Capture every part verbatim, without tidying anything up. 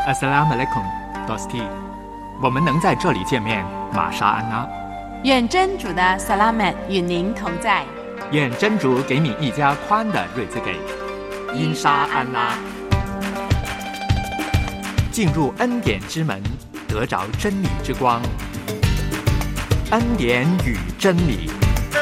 Assalamu alaikum, Dosti。我们能在这里见面，玛莎安娜。 愿真主的萨拉曼与您同在。 愿真主给你一家宽的瑞兹给。因沙安拉。进入恩典之门，得着真理之光。恩典与真理。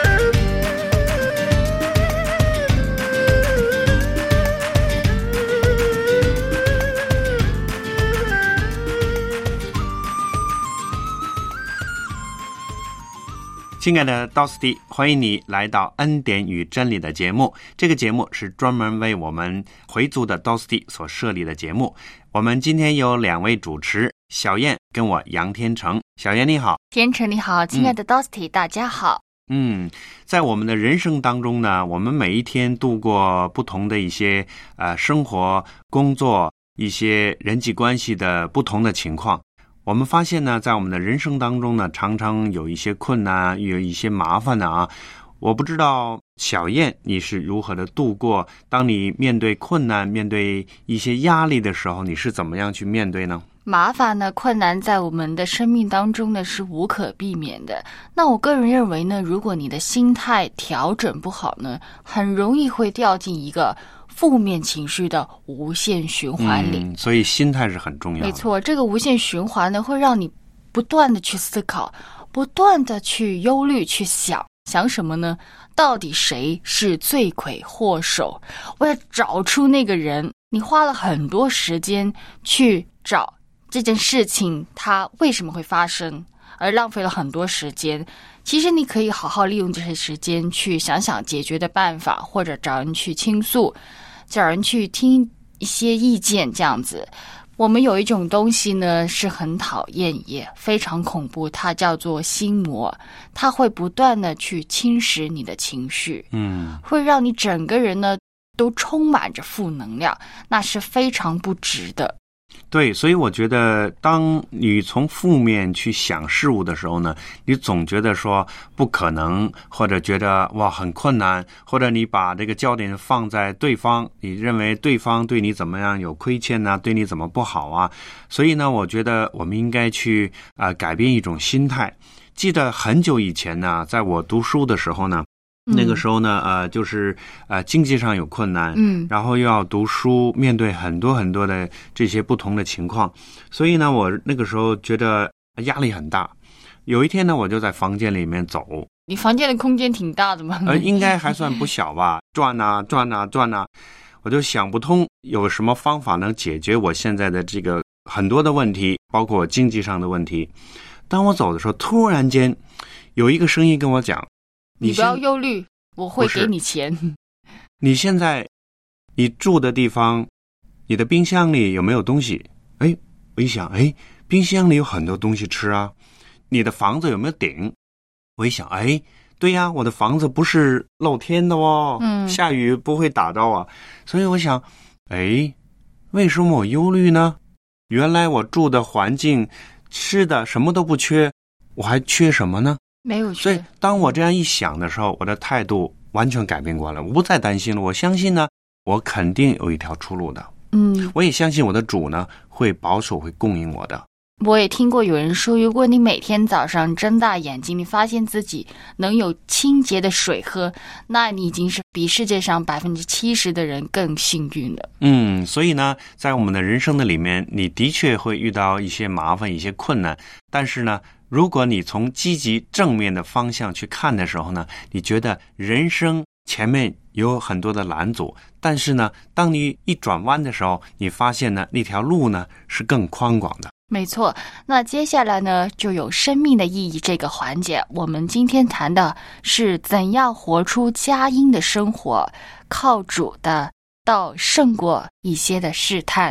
亲爱的道斯蒂，欢迎你来到恩典与真理的节目。这个节目是专门为我们回族的道斯蒂所设立的节目。我们今天有两位主持，小燕跟我杨天成。小燕你好。 天成你好，亲爱的道斯蒂、嗯、大家好。 嗯，在我们的人生当中呢，我们每一天度过不同的一些呃生活、工作、一些人际关系的不同的情况。我们发现呢，在我们的人生当中呢，常常有一些困难，有一些麻烦的啊。我不知道小燕你是如何的度过，当你面对困难、面对一些压力的时候，你是怎么样去面对呢？ 麻烦呢，困难在我们的生命当中呢是无可避免的。那我个人认为呢，如果你的心态调整不好呢，很容易会掉进一个负面情绪的无限循环里、 嗯、所以心态是很重要的。 没错，这个无限循环呢，会让你不断的去思考，不断的去忧虑，去想想什么呢？到底谁是罪魁祸首？我要找出那个人。你花了很多时间去找这件事情它为什么会发生，而浪费了很多时间。其实你可以好好利用这些时间去想想解决的办法，或者找人去倾诉，找人去听一些意见，这样子。我们有一种东西呢是很讨厌也非常恐怖，它叫做心魔，它会不断的去侵蚀你的情绪，嗯，会让你整个人呢都充满着负能量，那是非常不值的。 对，所以我觉得当你从负面去想事物的时候呢，你总觉得说不可能，或者觉得哇很困难，或者你把这个焦点放在对方，你认为对方对你怎么样有亏欠啊，对你怎么不好啊。所以呢，我觉得我们应该去呃改变一种心态。记得很久以前呢，在我读书的时候呢，那个时候呢，呃，就是呃经济上有困难，嗯，然后又要读书，面对很多很多的这些不同的情况，所以呢，我那个时候觉得压力很大。有一天呢，我就在房间里面走。 你房间的空间挺大的吗？ 呃，应该还算不小吧，转啊转啊转啊，我就想不通有什么方法能解决我现在的这个很多的问题，包括经济上的问题。当我走的时候，突然间有一个声音跟我讲， 你不要忧虑，我会给你钱。 你现在你住的地方，你的冰箱里有没有东西？哎，我一想，哎，冰箱里有很多东西吃啊。你的房子有没有顶？我一想，哎，对呀，我的房子不是露天的哦，嗯，下雨不会打到啊。所以我想，哎，为什么我忧虑呢？原来我住的环境，吃的什么都不缺，我还缺什么呢？ 没有缺。 所以当我这样一想的时候，我的态度完全改变过来，我不再担心了。我相信呢，我肯定有一条出路的。嗯，我也相信我的主呢会保守，会供应我的。 我也听过有人说，如果你每天早上睁大眼睛，你发现自己能有清洁的水喝，那你已经是比世界上百分之七十的人更幸运了。 嗯，所以呢，在我们的人生的里面，你的确会遇到一些麻烦、一些困难，但是呢，如果你从积极正面的方向去看的时候呢，你觉得人生前面有很多的拦阻，但是呢，当你一转弯的时候，你发现呢，那条路呢是更宽广的。 没错，那接下来呢，就有生命的意义这个环节。我们今天谈的是怎样活出佳音的生活，靠主的道胜过一些的试探。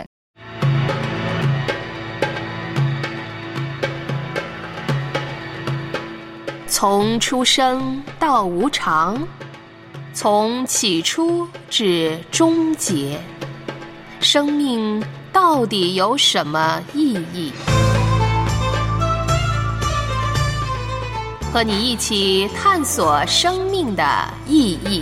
从出生到无常，从起初至终结，生命到底有什么意义？和你一起探索生命的意义。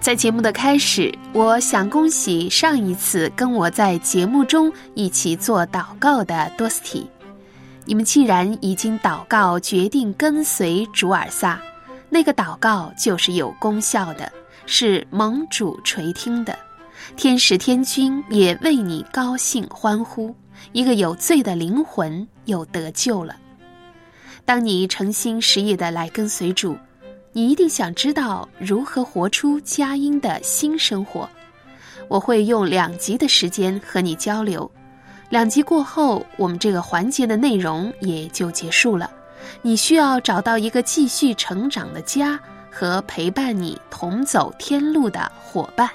在节目的开始，我想恭喜上一次跟我在节目中一起做祷告的多斯提。你们既然已经祷告决定跟随主尔撒，那个祷告就是有功效的，是蒙主垂听的，天使天君也为你高兴欢呼，一个有罪的灵魂又得救了。当你诚心实意地来跟随主，你一定想知道如何活出佳音的新生活。我会用两集的时间和你交流，两集过后，我们这个环节的内容也就结束了。你需要找到一个继续成长的家和陪伴你同走天路的伙伴。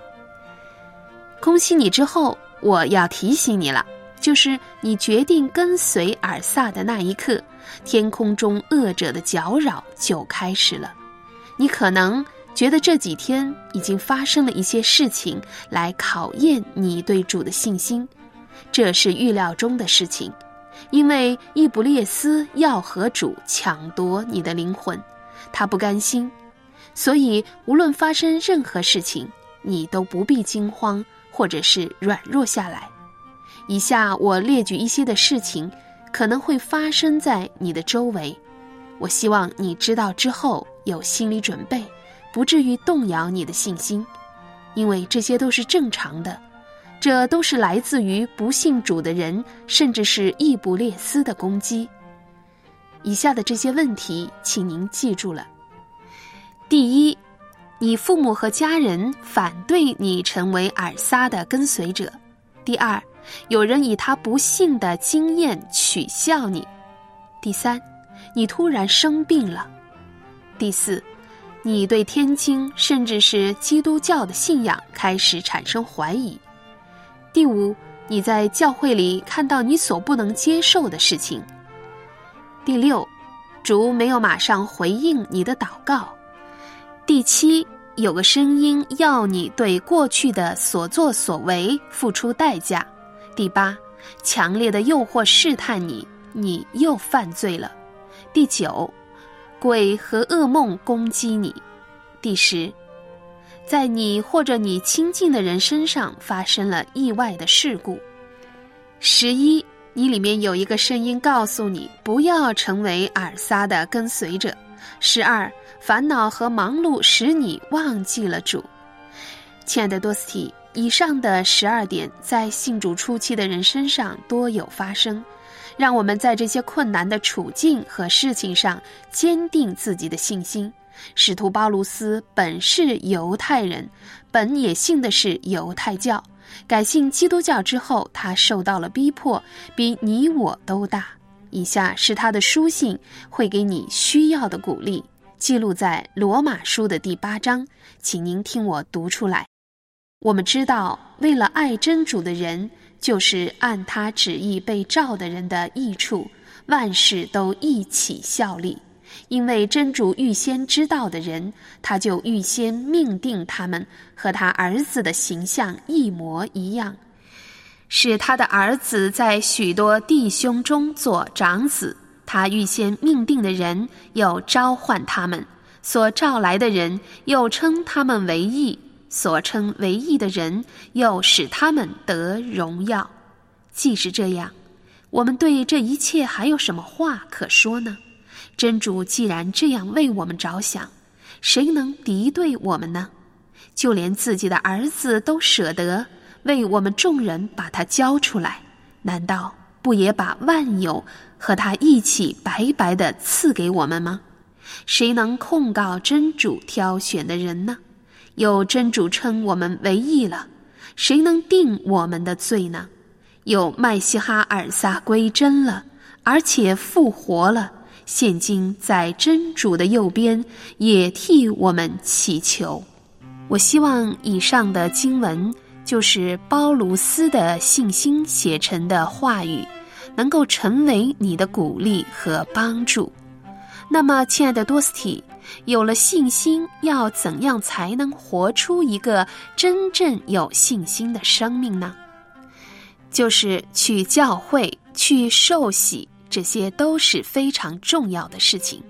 恭喜你之后，我要提醒你了，就是你决定跟随尔撒的那一刻，天空中恶者的搅扰就开始了。你可能觉得这几天已经发生了一些事情来考验你对主的信心，这是预料中的事情，因为易卜列斯要和主抢夺你的灵魂，他不甘心，所以无论发生任何事情，你都不必惊慌或者是软弱下来。以下我列举一些的事情可能会发生在你的周围，我希望你知道之后有心理准备，不至于动摇你的信心，因为这些都是正常的，这都是来自于不信主的人，甚至是易卜列斯的攻击。以下的这些问题请您记住了。第一，你父母和家人反对你成为尔撒的跟随者。第二，有人以他不幸的经验取笑你。第三，你突然生病了。第四，你对天经甚至是基督教的信仰开始产生怀疑。第五，你在教会里看到你所不能接受的事情。第六，主没有马上回应你的祷告。第七，有个声音要你对过去的所作所为付出代价。第八，强烈的诱惑试探你，你又犯罪了。第九，鬼和噩梦攻击你。第十，在你或者你亲近的人身上发生了意外的事故。十一，你里面有一个声音告诉你不要成为尔撒的跟随者。十二，烦恼和忙碌使你忘记了主。亲爱的多斯蒂，以上的十二点在信主初期的人身上多有发生，让我们在这些困难的处境和事情上坚定自己的信心。使徒包卢斯本是犹太人，本也信的是犹太教，改信基督教之后，他受到了逼迫，比你我都大。以下是他的书信，会给你需要的鼓励，记录在罗马书的第八章，请您听我读出来。我们知道，为了爱真主的人，就是按他旨意被召的人的益处，万事都一起效力。因为真主预先知道的人，他就预先命定他们和他儿子的形象一模一样，使他的儿子在许多弟兄中做长子。他预先命定的人，又召唤他们；所召来的人，又称他们为义；所称为义的人，又使他们得荣耀。既是这样，我们对这一切还有什么话可说呢？真主既然这样为我们着想，谁能敌对我们呢？就连自己的儿子都舍得为我们众人把他交出来，难道不也把万有和他一起白白地赐给我们吗？谁能控告真主挑选的人呢？有真主称我们为义了，谁能定我们的罪呢？有麦西哈尔撒归真了，而且复活了，现今在真主的右边，也替我们祈求。我希望以上的经文就是包卢斯的信心写成的话语，能够成为你的鼓励和帮助。那么亲爱的多斯蒂，有了信心，要怎样才能活出一个真正有信心的生命呢？就是去教会，去受洗，这些都是非常重要的事情。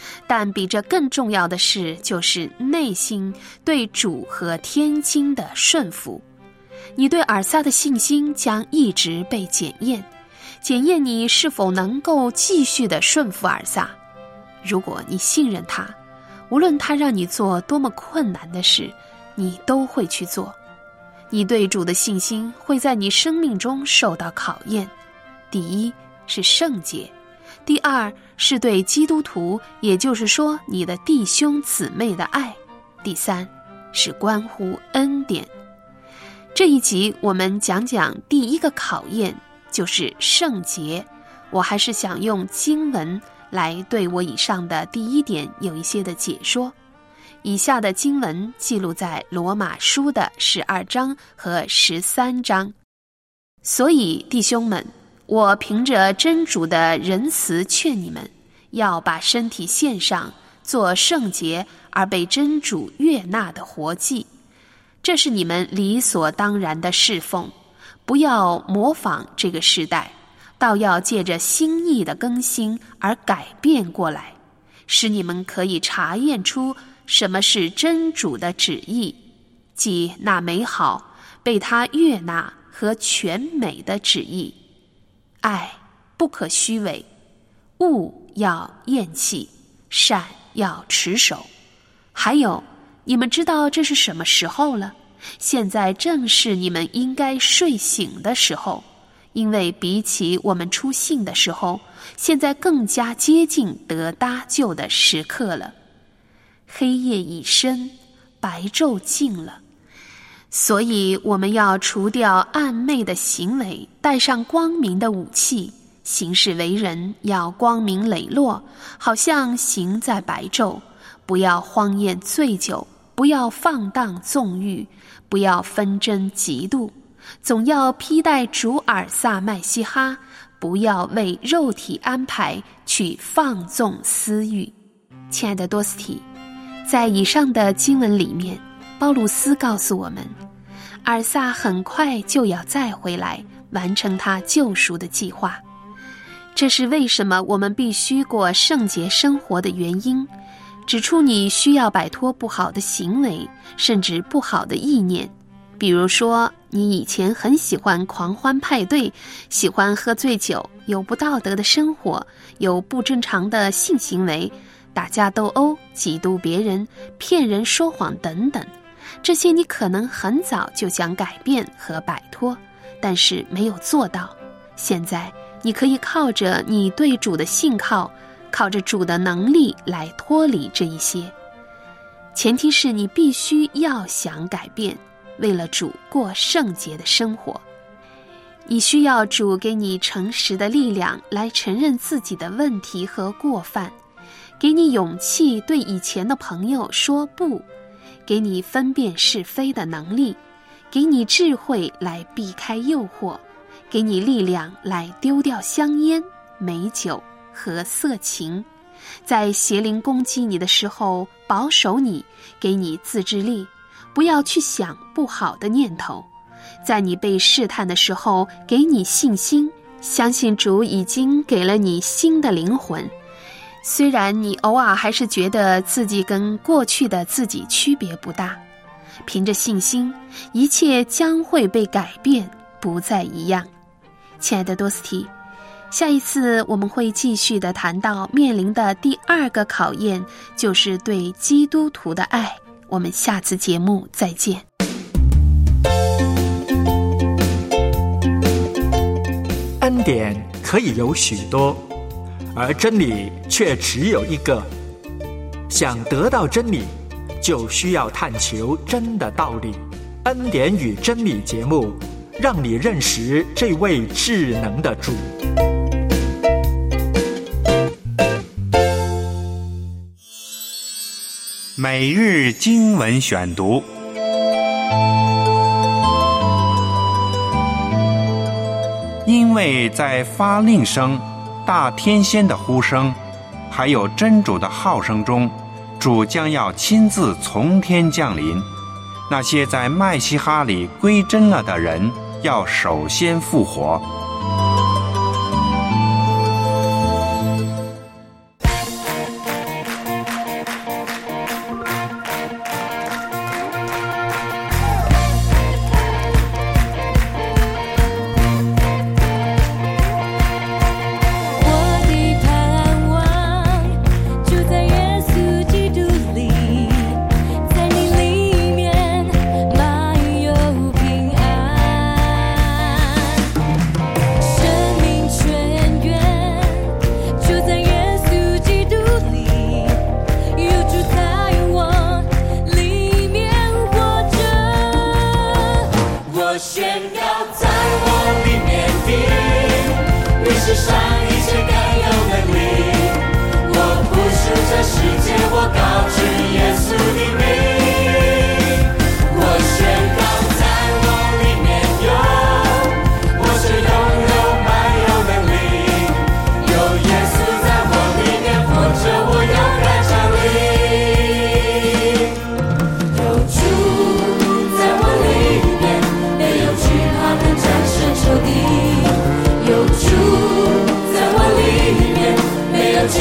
但比这更重要的是，就是内心对主和天经的顺服。你对尔撒的信心将一直被检验，检验你是否能够继续的顺服尔撒。如果你信任他，无论他让你做多么困难的事，你都会去做。你对主的信心会在你生命中受到考验。第一是圣洁，第二是对基督徒，也就是说你的弟兄姊妹的爱，第三是关乎恩典。这一集我们讲讲第一个考验，就是圣洁。我还是想用经文来对我以上的第一点有一些的解说。以下的经文记录在罗马书的十二章和十三章。所以弟兄们，我凭着真主的仁慈劝你们，要把身体献上，做圣洁而被真主悦纳的活祭，这是你们理所当然的侍奉。不要模仿这个时代，倒要借着心意的更新而改变过来，使你们可以查验出什么是真主的旨意，即那美好、被他悦纳和全美的旨意。爱不可虚伪，恶要厌弃，善要持守。还有，你们知道这是什么时候了？现在正是你们应该睡醒的时候，因为比起我们出信的时候，现在更加接近得搭救的时刻了。黑夜已深，白昼近了，所以我们要除掉暗昧的行为，带上光明的武器，行事为人要光明磊落，好像行在白昼。不要荒宴醉酒，不要放荡纵欲，不要纷争嫉妒，总要披戴主尔撒麦西哈，不要为肉体安排去放纵私欲。亲爱的多斯提，在以上的经文里面，包鲁斯告诉我们，尔撒很快就要再回来，完成他救赎的计划。这是为什么我们必须过圣洁生活的原因，指出你需要摆脱不好的行为，甚至不好的意念。比如说，你以前很喜欢狂欢派对，喜欢喝醉酒，有不道德的生活，有不正常的性行为，打架斗殴，嫉妒别人，骗人说谎等等。这些你可能很早就想改变和摆脱，但是没有做到。现在你可以靠着你对主的信靠，靠着主的能力来脱离这一些。前提是你必须要想改变，为了主过圣洁的生活。你需要主给你诚实的力量来承认自己的问题和过犯，给你勇气对以前的朋友说不，给你分辨是非的能力，给你智慧来避开诱惑，给你力量来丢掉香烟、美酒和色情，在邪灵攻击你的时候保守你，给你自制力，不要去想不好的念头。在你被试探的时候给你信心，相信主已经给了你新的灵魂。虽然你偶尔还是觉得自己跟过去的自己区别不大，凭着信心，一切将会被改变，不再一样。亲爱的多斯提，下一次我们会继续的谈到面临的第二个考验，就是对基督徒的爱。我们下次节目再见。 恩典可以有许多，而真理却只有一个。想得到真理，就需要探求真的道理。恩典与真理节目，让你认识这位至能的主。 每日经文选读。因为在发令声、大天仙的呼声，还有真主的号声中，主将要亲自从天降临。那些在麦西哈里归真了的人，要首先复活。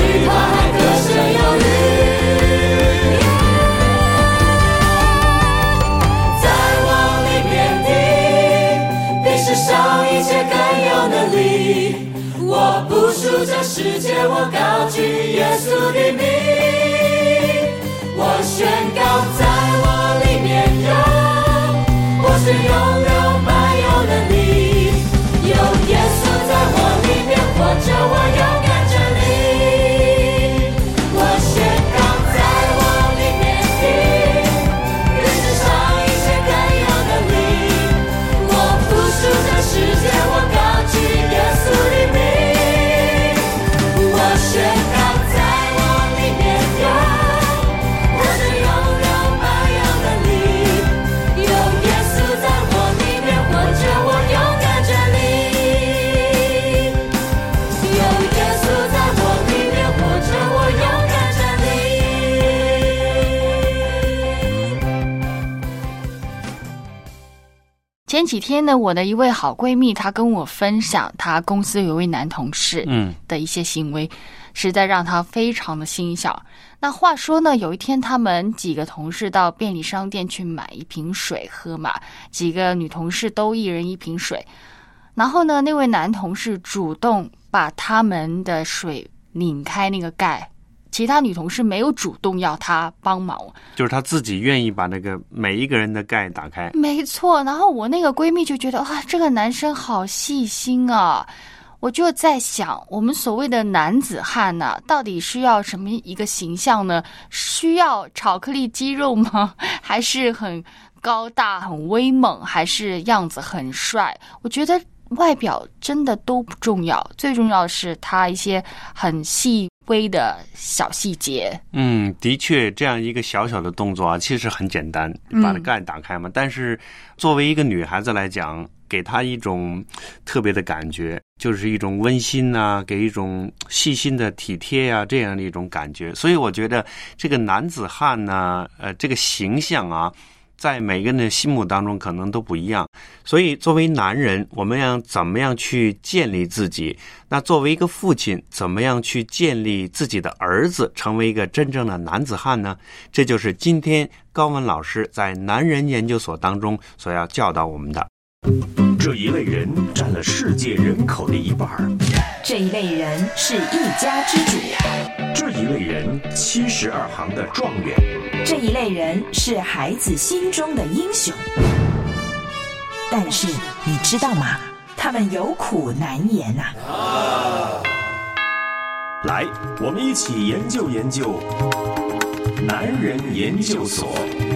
他还得胜有余。在我里面的，比世上一切更有能力。我不属这世界，我高举耶稣的名。我宣告，在我里面有，我是拥有满有能力，有耶稣在我里面活着，我勇敢站立。我宣告，在我里面的，比世上一切更有能力。我不属这世界，我高举耶稣的名。我宣告，在我里面有，我是拥有满有能力，有耶稣在我里面活着，我勇敢站立。有耶稣在我里面活着，我勇敢站立。 前几天呢，我的一位好闺蜜她跟我分享她公司有一位男同事嗯的一些行为，实在让她非常的心小。那话说呢，有一天他们几个同事到便利商店去买一瓶水喝嘛，几个女同事都一人一瓶水，然后呢，那位男同事主动把他们的水拧开那个盖，其他女同事没有主动要他帮忙。 就是他自己愿意把那个每一个人的盖打开。 没错，然后我那个闺蜜就觉得哇，这个男生好细心啊。我就在想，我们所谓的男子汉呢、啊，到底需要什么一个形象呢？需要巧克力肌肉吗？还是很高大、很威猛，还是样子很帅？我觉得外表真的都不重要，最重要的是他一些很细微的小细节。 嗯，的确，这样一个小小的动作啊，其实很简单，把那盖打开嘛。嗯、但是作为一个女孩子来讲，给她一种特别的感觉，就是一种温馨啊，给一种细心的体贴啊，这样的一种感觉。所以我觉得这个男子汉呢，呃，这个形象啊，在每个人的心目当中可能都不一样。所以作为男人，我们要怎么样去建立自己？那作为一个父亲，怎么样去建立自己的儿子成为一个真正的男子汉呢？这就是今天高文老师在男人研究所当中所要教导我们的。 这一类人占了世界人口的一半， 这一类人是一家之主， 这一类人七十二行的状元， 这一类人是孩子心中的英雄。但是你知道吗？他们有苦难言呐、啊。 来，我们一起研究研究男人研究所。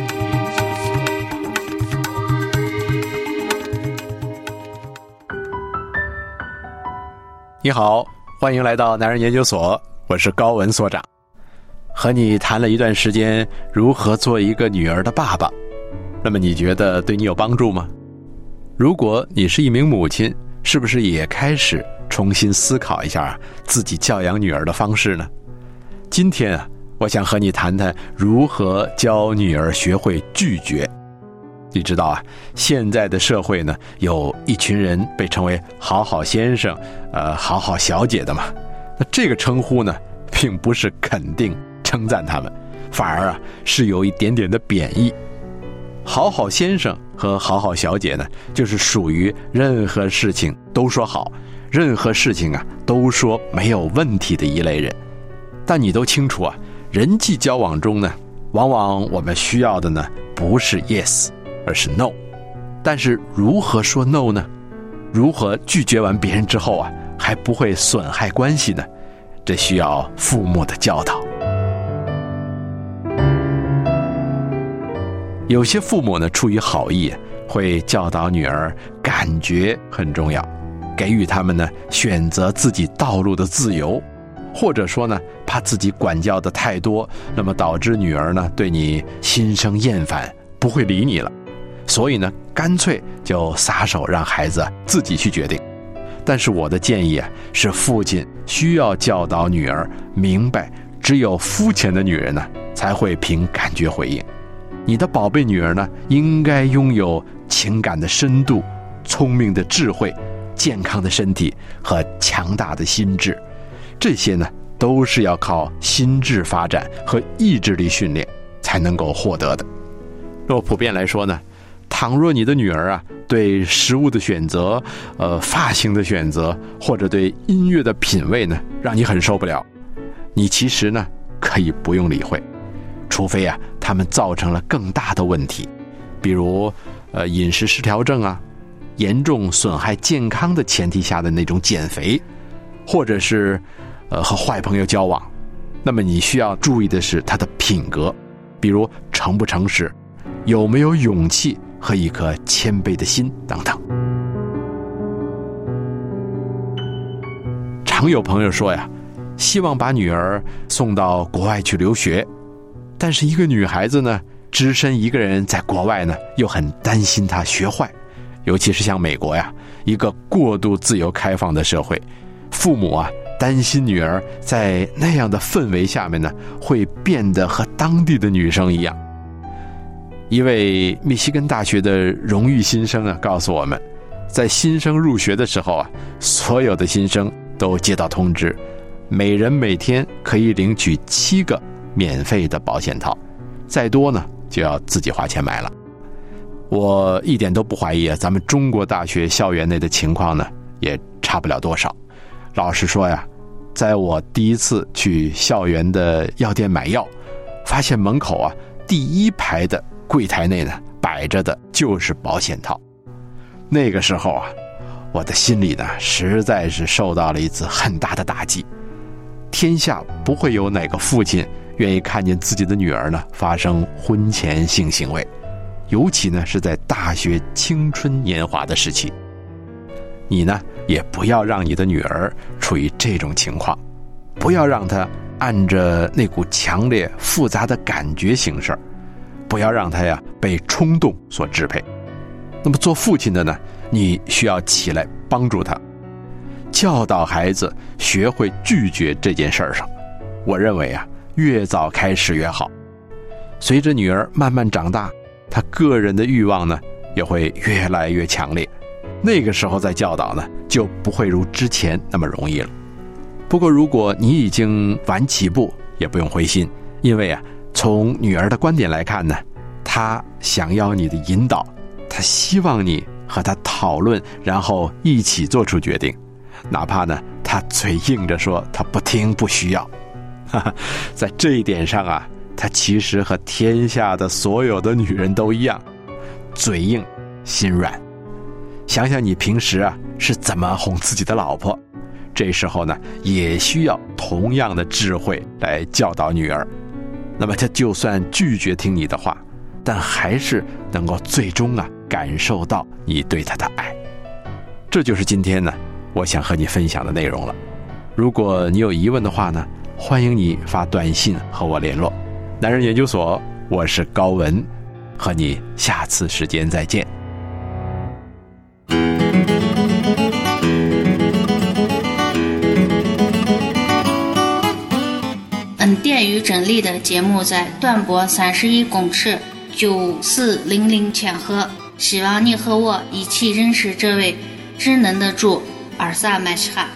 你好，欢迎来到男人研究所，我是高文所长。和你谈了一段时间如何做一个女儿的爸爸，那么你觉得对你有帮助吗？如果你是一名母亲，是不是也开始重新思考一下自己教养女儿的方式呢？今天啊，我想和你谈谈如何教女儿学会拒绝。你知道啊，现在的社会呢，有一群人被称为好好先生呃，好好小姐的嘛。那这个称呼呢，并不是肯定称赞他们，反而啊是有一点点的贬义。好好先生和好好小姐呢，就是属于任何事情都说好，任何事情啊都说没有问题的一类人。但你都清楚啊，人际交往中呢，往往我们需要的呢不是 yes，而是 no。 但是如何说 no 呢？如何拒绝完别人之后啊，还不会损害关系呢？这需要父母的教导。有些父母呢，出于好意，会教导女儿感觉很重要，给予他们呢选择自己道路的自由，或者说呢，怕自己管教的太多，那么导致女儿呢对你心生厌烦，不会理你了。所以呢，干脆就撒手让孩子自己去决定。但是我的建议啊，是父亲需要教导女儿明白，只有肤浅的女人呢，才会凭感觉回应。你的宝贝女儿呢，应该拥有情感的深度、聪明的智慧、健康的身体和强大的心智。这些呢， 都是要靠心智发展和意志力训练才能够获得的。若普遍来说呢，倘若你的女儿啊，对食物的选择、呃发型的选择，或者对音乐的品味呢，让你很受不了，你其实呢可以不用理会，除非啊他们造成了更大的问题，比如呃饮食失调症啊，严重损害健康的前提下的那种减肥，或者是呃和坏朋友交往，那么你需要注意的是他的品格，比如诚不诚实，有没有勇气和一颗谦卑的心等等。常有朋友说呀，希望把女儿送到国外去留学，但是一个女孩子呢，只身一个人在国外呢，又很担心她学坏，尤其是像美国呀，一个过度自由开放的社会，父母啊担心女儿在那样的氛围下面呢，会变得和当地的女生一样。一位密西根大学的荣誉新生啊，告诉我们，在新生入学的时候啊，所有的新生都接到通知，每人每天可以领取七个免费的保险套，再多呢就要自己花钱买了。我一点都不怀疑啊，咱们中国大学校园内的情况呢，也差不了多少。老实说呀，在我第一次去校园的药店买药，发现门口啊第一排的柜台内呢摆着的就是保险套。那个时候啊，我的心里呢实在是受到了一次很大的打击。天下不会有哪个父亲愿意看见自己的女儿呢发生婚前性行为，尤其呢是在大学青春年华的时期。你呢也不要让你的女儿处于这种情况，不要让她按着那股强烈复杂的感觉行事，不要让她呀被冲动所支配。那么做父亲的呢，你需要起来帮助她，教导孩子学会拒绝这件事上。我认为啊，越早开始越好。随着女儿慢慢长大，她个人的欲望呢也会越来越强烈，那个时候再教导呢，就不会如之前那么容易了。不过如果你已经晚起步，也不用灰心，因为啊，从女儿的观点来看呢，她想要你的引导，她希望你和她讨论，然后一起做出决定，哪怕呢她嘴硬着说她不听不需要。哈哈，在这一点上啊，她其实和天下的所有的女人都一样，嘴硬心软。想想你平时啊是怎么哄自己的老婆，这时候呢也需要同样的智慧来教导女儿。那么她就算拒绝听你的话，但还是能够最终啊感受到你对她的爱。这就是今天呢我想和你分享的内容了。如果你有疑问的话呢，欢迎你发短信和我联络。男人研究所，我是高文，和你下次时间再见。 本电与整理的节目在段博三十一公尺九四零零千赫，希望你和我一起认识这位智能的主尔萨麦什哈。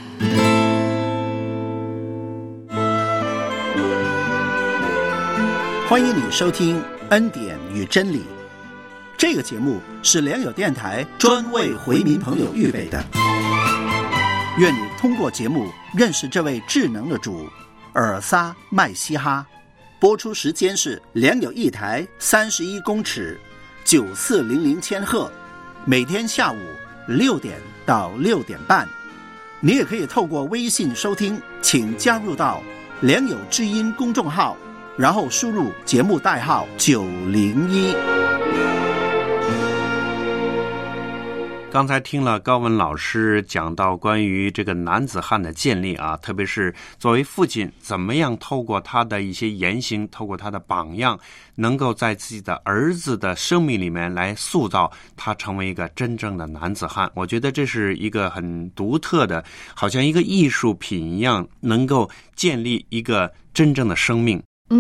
欢迎你收听恩典与真理，这个节目是良友电台专为回民朋友预备的。愿你通过节目认识这位智能的主尔撒麦西哈。播出时间是良友一台三十一公尺九四零零千赫，每天下午六点到六点半。你也可以透过微信收听，请加入到良友之音公众号，然后输入节目代号九零一。 刚才听了高文老师讲到关于这个男子汉的建立啊，特别是作为父亲怎么样透过他的一些言行，透过他的榜样，能够在自己的儿子的生命里面来塑造他成为一个真正的男子汉。我觉得这是一个很独特的，好像一个艺术品一样，能够建立一个真正的生命。 嗯，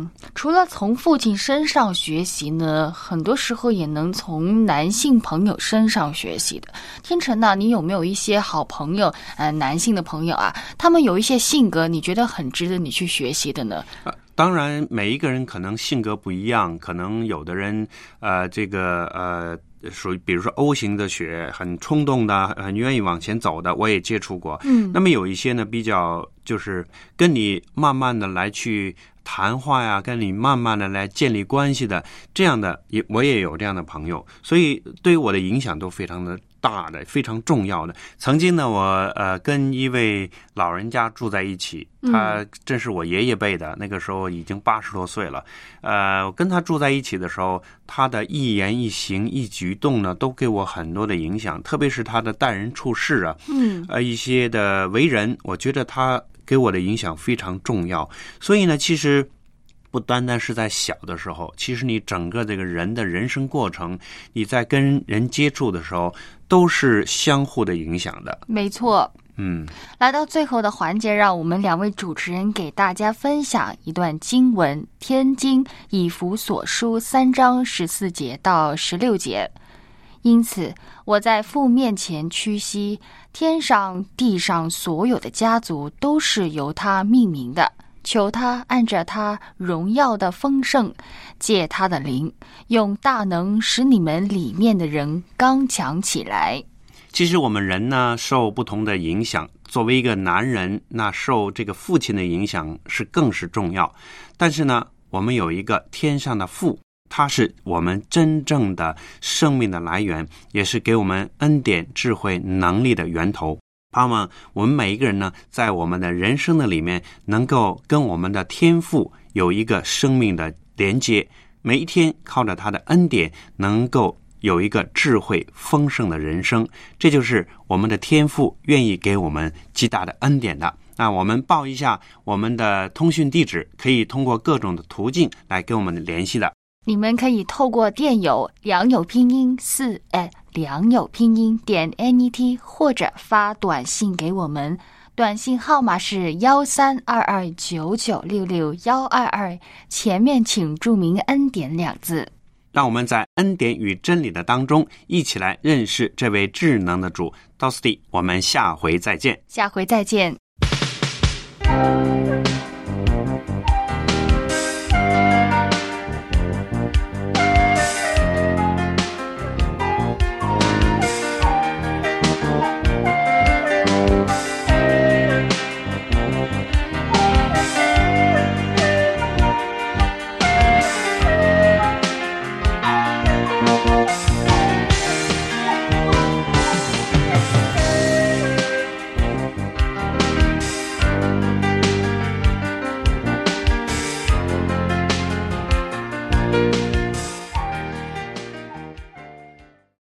嗯，除了从父亲身上学习呢，很多时候也能从男性朋友身上学习的。天成呢，你有没有一些好朋友，呃，男性的朋友啊，他们有一些性格，你觉得很值得你去学习的呢？ 呃当然，每一个人可能性格不一样，可能有的人，呃，这个呃，属于比如说 O 型的血，很冲动的，很愿意往前走的，我也接触过。嗯，那么有一些呢，比较就是跟你慢慢的来去谈话呀，跟你慢慢的来建立关系的，这样的也我也有这样的朋友，所以对于我的影响都非常的大的，非常重要的。曾经呢，我呃跟一位老人家住在一起，他正是我爷爷辈的，那个时候已经八十多岁了。呃，我跟他住在一起的时候，他的一言一行一举动呢，都给我很多的影响，特别是他的待人处事啊，嗯，呃一些的为人，我觉得他给我的影响非常重要。所以呢，其实不单单是在小的时候，其实你整个这个人的人生过程，你在跟人接触的时候，都是相互的影响的。 没错。 嗯， 来到最后的环节，让我们两位主持人给大家分享一段经文，《天经以弗所书》三章十四节到十六节。因此，我在父面前屈膝，天上地上所有的家族都是由他命名的。求他按着他荣耀的丰盛，借他的灵，用大能使你们里面的人刚强起来。 其实我们人呢，受不同的影响，作为一个男人，那受这个父亲的影响是更是重要。但是呢，我们有一个天上的父，他是我们真正的生命的来源，也是给我们恩典、智慧、能力的源头。盼望我们每一个人呢，在我们的人生的里面，能够跟我们的天父有一个生命的连接，每一天靠着他的恩典，能够有一个智慧丰盛的人生。这就是我们的天父愿意给我们极大的恩典的。那我们报一下我们的通讯地址，可以通过各种的途径来跟我们联系的。 你们可以透过电邮良友拼音四 at 良友拼音点 net 或者发短信给我们，短信号码是幺三二二九九六六幺二二，前面请注明恩典两字。 让我们在恩典与真理的当中，一起来认识这位智能的主。到此地，我们下回再见。 下回再见。